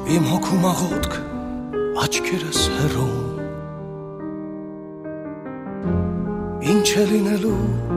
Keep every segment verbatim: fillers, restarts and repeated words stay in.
Իմ հոգում աղոտք աչքերս հեռում Ինչ է լինելու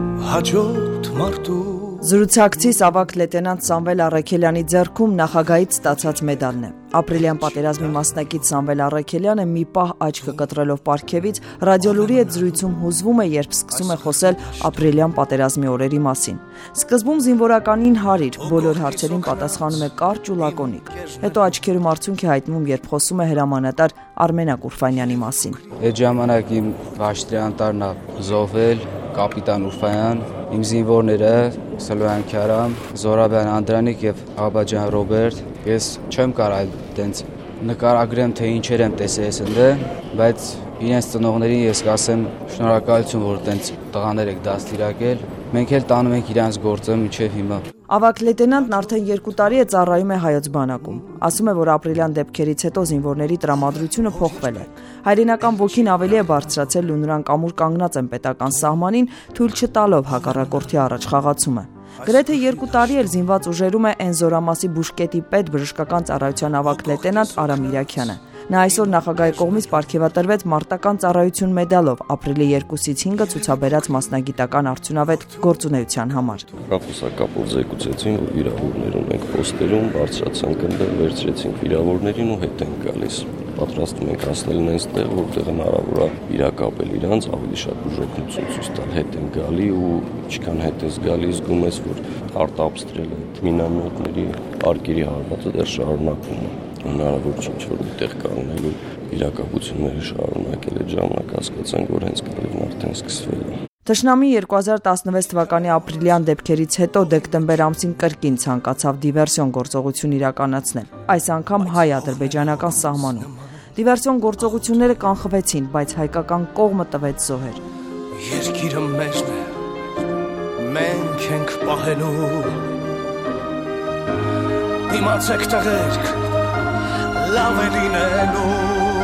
հաջորդ մարդու Զրուցակցից ավագ լեյտենանտ Սամվել Առաքելյանի ձեռքում նախագահից ստացած մեդալն է։ Ապրիլյան պատերազմի մասնակից Սամվել Առաքելյանը մի պահ աչքը կտրելով պարգևից ռադիոլուրի հետ զրույցում հուզվում է, երբ սկսում է խոսել ապրիլյան պատերազմի օրերի մասին։ Սկզբում զինվորականին հարիր, բոլոր հարցերին պատասխանում է կարճ ու լակոնիկ։ Հետո աչքերում արցունք է հայտնում, երբ խոսում է հրամանատար Արմեն Ակուրֆանյանի մասին։ Այդ ժամանակ իմ վաշտի անտառն զոհվել կապիտան Ուրֆայան, իմ զինվորները Սլոյան Քյարամ, Զորաբյան Անդրանիկ եւ Աբաջան Ռոբերտ, ես չեմ կարող այդտենց նկարագրեմ, թե ինչեր եմ տեսել ես ընդ, բայց իրենց ծնողներին ես կասեմ շնորհակալություն, որ այդտենց տղաներ եք դաստիարակել։ Մենք էլ տանում ենք իրանց գործը մինչև հիմա։ Ավագ լեյտենանտն արդեն երկու տարի է ծառայում է հայոց բանակում։ Ասում է, որ ապրիլյան դեպքերից հետո զինվորների տրամադրությունը փոխվել է։ Հայրենական ոգին ավելի է բարձրացել ու նրանք ամուր կանգնած են պետական սահմանին, թույլ չտալով հակառակորդի առաջ խաղացումը։ Գրեթե երկու տարի էլ զինված ուժերում է Էն Զորամասի բուժկետի պետ բժշկական ծառայության ավագ լեյտենանտ Արամ Իրաքյանը։ Նա այսօր նախագահի կողմից պարգևատրվեց մարտական ծառայություն մեդալով ապրիլի երկուսից հինգը ցուցաբերած մասնագիտական արդյունավետ գործունեության համար։ Կապուսակապով զեկուցեցին, որ վիրավորներ ունենք պոստերում, բարձրացանք ընդ վերցրեցինք վիրավորներին ու հետ ենք գալիս։ Պատրաստում ենք հասնել այնպես տեղ, որտեղ հնարավոր է վիրակապել իրանց, ավելի շատ բուժօգնություն ցույց տալ, հետ են գալի ու ինչքան հետ ես գալի, զգում ես, որ արտապստրել է մինամյոտների արկերի հարվածը դեռ շարունակվում է։ Հնարավոր չի ինչ-որ տեղ կանգնել ու վիրակապությունները շարունակել այդ ժամանակ հասկացանք, որ հենց կռիվն արդեն սկսվել է։ Թշնամի երկու հազար տասնվեց թվականի ապրիլյան դեպքերից հետո դեկտեմբեր ամսին կրկին ցանկացավ դիվերսիոն գործողություն իրականացնել, այս անգամ հայ-ադրբեջանական սահմանում։ Դիվերսիոն գործողությունները կանխվեցին, բայց հայկական կողմը տվեց զոհեր։ Երկիրը մեզն է, մենք ենք պահելու, դիմացեք տղերք, լավ է լինելու։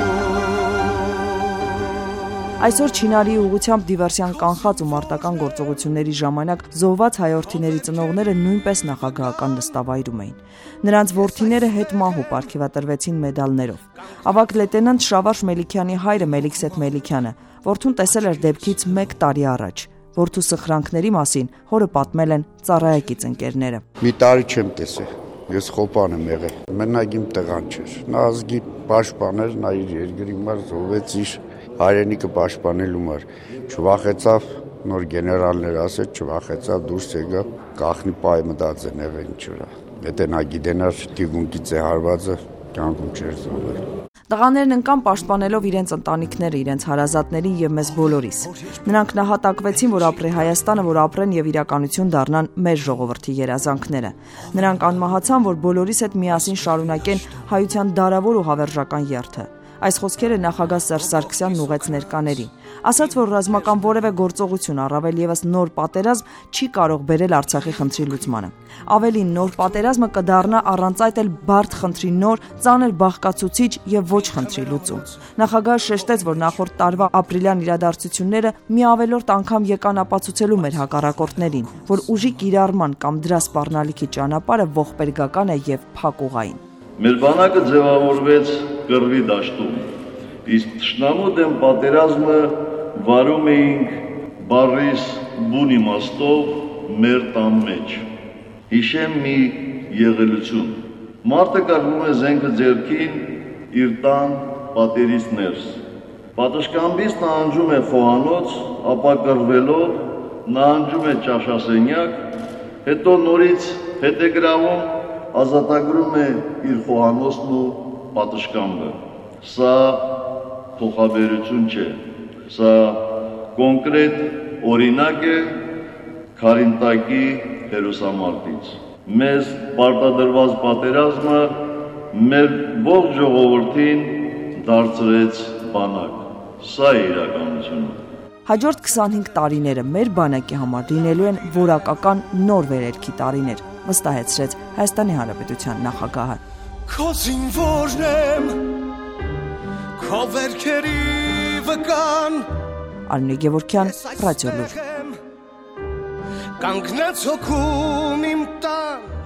Այսօր Չինարի ուղղությամբ դիվերսիան կանխած ու մարտական գործողությունների ժամանակ զոհված հայորդիների ծնողները նույնպես նախագահական նստավայրում էին։ Նրանց որդիները հետմահու պարգևատրվեցին մեդալներով։ Ավագ լեյտենանտ Շավարժ Մելիքյանի հայրը Մելիքսեթ Մելիքյանը որդուն տեսել էր դեպքից մեկ տարի առաջ։ Որդու սխրանքների մասին հորը պատմել են ծառայակից ընկերները։ Մի տարի չեմ տեսել։ Ես խոպան եմ եղել։ Մենակ իմ տղան չէր։ Նա ազգի պաշտպան էր, նա իր երկրի համար զոհվեց իր հայրենիքը պաշտպանելու համար։ Չվախեցավ նոր գեներալներ ասել, չվախեցավ դուրս եկավ, գախնի պայ մտած են եղել ինչ վրա։ Եթե նա գիտենար դիգունքից է հարվածը, կյանքում չէր զոհվել։ Տղաներն ընկան պաշտպանելով իրենց ընտանիքները, իրենց հարազատներին եւ մեզ բոլորիս։ Նրանք նահատակվեցին, որ ապրի Հայաստանը, որ ապրեն եւ իրականություն դառնան մեր ժողովրդի երազանքները։ Նրանք անմահացան, որ բոլորիս հետ միասին շարունակեն հայության դարավոր ու հավերժական երթը։ Այս խոսքերը նախագահ Սերժ Սարգսյանն ուղեց ներկաներին։ Ասաց, որ ռազմական որևէ գործողություն, առավել եւս նոր պատերազմ չի կարող բերել Արցախի խնդրի լուծմանը։ Ավելին, նոր պատերազմը կդառնա առանց այդ էլ բարդ խնդրի նոր, ծանր բաղկացուցիչ եւ ոչ խնդրի լուծում։ Նախագահը շեշտեց, որ նախորդ տարվա ապրիլյան իրադարձությունները մի ավելորդ անգամ եկան ապացուցելու մեր հակառակորդներին, որ ուժի կիրառման կամ դրա սպառնալիքի ճանապարհը ողբերգական է եւ փակուղային։ Մեր բանակը ձևավորվեց կռվի դաշտում, իսկ թշնամու դեմ պատերազմը վարում էինք բառիս բուն իմաստով մեր տան մեջ։ Հիշեմ մի եղելություն։ Մարդը կռվում է զենքը ձեռքին իր տան պատերից ներս։ Պատշգամբից նահանջում է խոհանոց, ապա կռվելով նահանջում է ճաշասենյակ, հետո նորից հետ է գրավում, ազատագրում է իր խոհանոցն ու պատշգամբը։ Սա փոխաբերություն չէ, սա կոնկրետ օրինակ է Քարինտակի հերոսամարտից։ Մեզ պարտադրված պատերազմը մեր ողջ ժողովրդին դարձրեց բանակ։ Սա է իրականությունը։ Հաջորդ քսանհինգ տարիները մեր բանակի համար լինելու են որակական նոր վերելքի տարիներ, վստահեցրեց Հայաստանի Հանրապետության նախագահը։ Քո զինվորն եմ, քո վերքերի վկան, Արմինե Գևորգյան, Ռադիոլուր։ Կանգնեց հոգում իմ տան